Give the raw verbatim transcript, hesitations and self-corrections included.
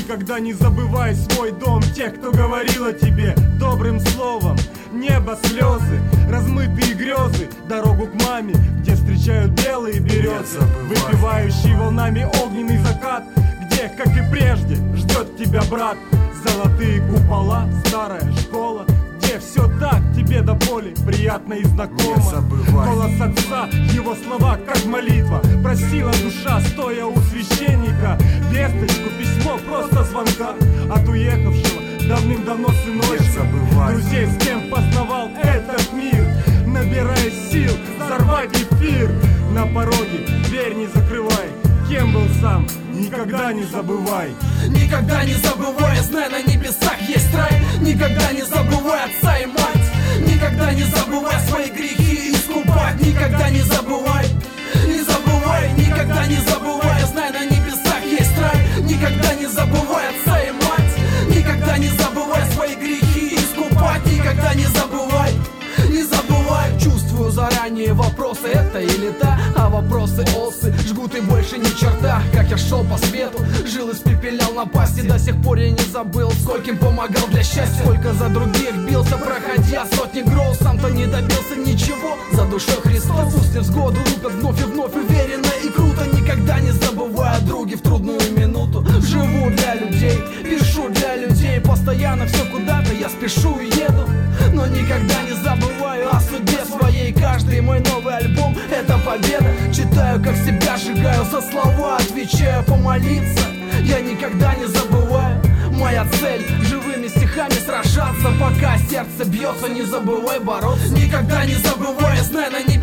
Никогда не забывай свой дом, тех, кто говорил о тебе добрым словом. Небо, слезы, размытые грезы, дорогу к маме, где встречают белые березы, выпивающий волнами огненный закат, где, как и прежде, ждет тебя брат. Золотые купола, старая школа, где все так тебе до боли приятно и знакомо. Голос отца, его слова как молитва, просила душа, стоя у священника. Весточку, письмо, просто звонка от уехавшего давным-давно сыночка. Друзей, с кем познавал этот мир, набирая сил взорвать эфир. На пороге дверь не закрывай, кем был сам, никогда не забывай. Никогда не забывай, знай, на небесах есть рай. Никогда не забывай отца и мать. Никогда не забывай свои грехи искупать. Никогда не забывай, не забывай. Никогда не забывай, знай, на небесах есть рай. Никогда не забывай отца и мать. Никогда не забывай свои грехи искупать. Никогда не забывай, не забывай. Чувствую заранее вопросы, это или та, а вопросы осы жгут и больше ни черта. Как я шел по свету, жил, испепелял напасти. До сих пор я не забыл, скольким помогал для счастья. Сколько за других бился, проходя сотни гроз. Сам-то не добился ничего, за душой Христос. Пусть невзгоды лупят вновь и вновь, уверенно и круто. Никогда не забывая о друге в трудную минуту. Живу для людей, пишу для людей. Постоянно все куда-то, я спешу и еду, но никогда не забываю о судьбе своей. Каждый мой новый альбом — это победа. Читаю, как себя сжигаю, за слова отвечаю, помолиться я никогда не забываю. Моя цель — живыми стихами сражаться, пока сердце бьется. Не забывай бороться. Никогда не забывай, знай, на небесах